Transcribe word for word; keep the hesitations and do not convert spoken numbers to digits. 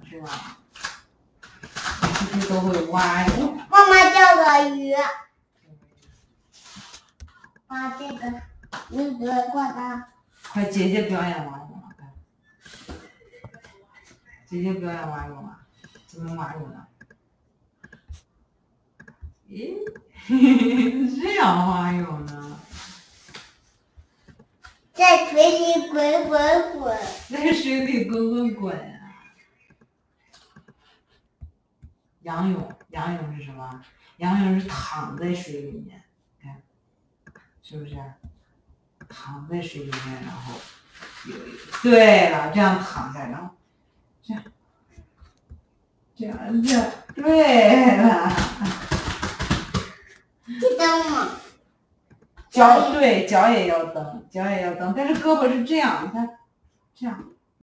是吧？是不是都会蛙泳？ 妈妈钓个鱼。啊，这个那个挂单。 快，姐姐表演蛙泳了，快！姐姐表演蛙泳了，怎么蛙泳呢？咦，这样蛙泳呢？ 在水里滚滚滚。 在水里滚滚滚啊！仰泳，仰泳是什么？仰泳是躺在水里面，看，是不是？躺在水里面，然后游泳。对了，这样躺下，然后这样，这样这样，对了。 蹬嘛。 脚对，脚也要蹬，脚也要蹬，但是胳膊是这样，你看，这样。